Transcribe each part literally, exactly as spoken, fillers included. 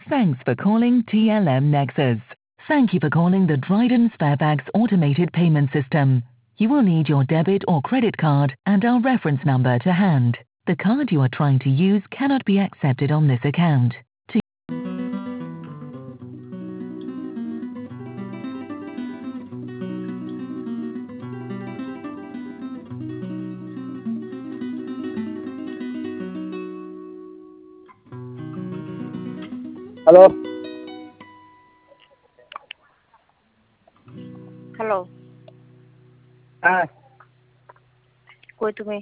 Thanks for calling T L M Nexus. Thank you for calling the Dryden Sparebags automated payment system. You will need your debit or credit card and our reference number to hand. The card you are trying to use cannot be accepted on this account. To hello hello হ্যাঁ কই তুমি?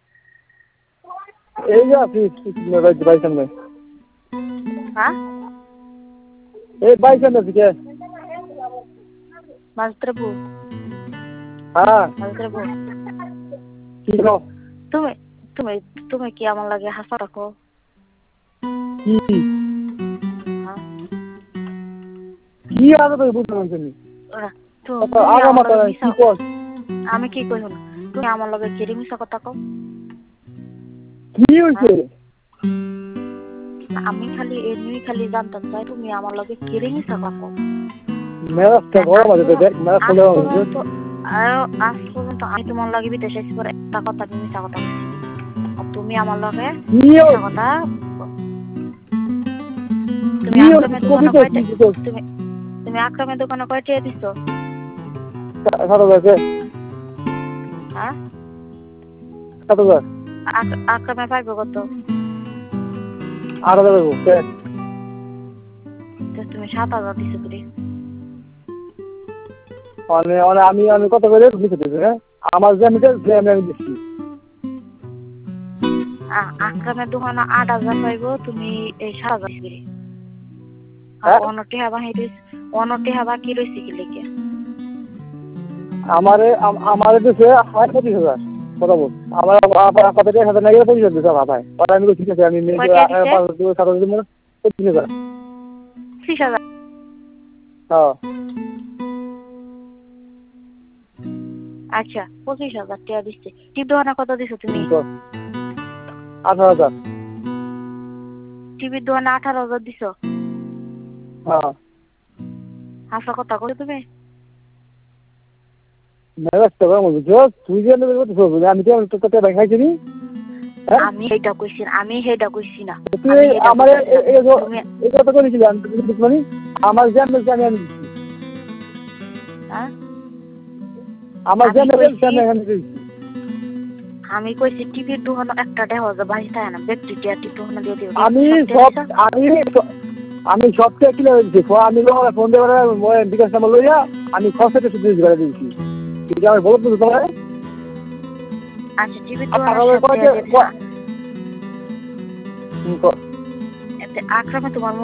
এই যে আছি by সামনে হ্যাঁ এই by সামনে আছি কে মাস্টারবু হ্যাঁ মাস্টারবু কি গো তুমি তুমি তুমি কি আমার লাগে হাসা রাখো? কি হ্যাঁ কি আগে তো বুঝতে পারছি নি ওরা তো আগা মাথা কি কর আমি কি কই হন তুমি আমার লগে কেড়ে মিশা কথা কও কি হইছে আমি খালি এমনি খালি জানতাম চাই তুমি আমার লগে কেড়ে মিশা কথা কও মেরাজটা গরম আছে দেখ মেরাজ চলে যাচ্ছে আর আজ পর্যন্ত আমি তোমার লাগে বিদেশে এসে পরে একটা কথা তুমি মিশা কথা বলছি আর তুমি আমার লগে মিশা কথা তুমি আক্রমে দোকানে কয়টা তুমি তুমি আক্রমে দোকানে কয়টা দিছো? সাত হাজার হ্যাঁ সাত হাজার আক্রমে পাইবো কত? আট হাজার পাইবো তুমি সাত হাজার দিছো করে মানে মানে আমি আমি কত করে দিতে দেব হ্যাঁ আমার যে আমি যে আমি আমি দিচ্ছি আক্রমের দোকানে আট হাজার পাইবো তুমি এই সাত হাজার দিবে হ্যাঁ অনটি হাবা হেঁটে অনটি হাবা কি রয়েছে কি লিখে আমারে আমারে দিছে হয় পঁচিশ হাজার কথা বল আমার কত টাকা হাজার না গেলে পঁচিশ হাজার দিতে ভাই আর আমি ঠিক আছে আমি সাত হাজার দিন পঁচিশ হাজার ত্রিশ হাজার হ্যাঁ আচ্ছা পঁচিশ হাজার টাকা দিচ্ছে টিপ দোকানে কত দিছো তুমি? আঠারো হাজার টিভির দোকানে আঠারো হাজার দিছো? হ্যাঁ হাসা কথা কই তুমি মেরাজটা গরম হচ্ছে তুই যে আমি তো তোকে ব্যাংক খাইছি নি আমি এইটা কইছি আমি হেডা কইছি না তুই আমার এই কথা কইছিলি আমি মানে আমার জান জানি আমি হ্যাঁ আমার জান জানি আমি আমি কইছি টিভির দোকানে একটা টাকা হাজার বাইশ টাকা না ব্যক্তি টিয়া টিপ দোকানে দিয়ে দিও আমি সব আমি আমি সবটা কিলো দেখো আমি ফোন দেওয়ার বিকাশ নাম্বার লইয়া আমি খরচাটা শুধু করে দিয়েছি ঠিক আছে বলতো তোমার আচ্ছা টিভির দোকানে এতে আক্রমে তোমার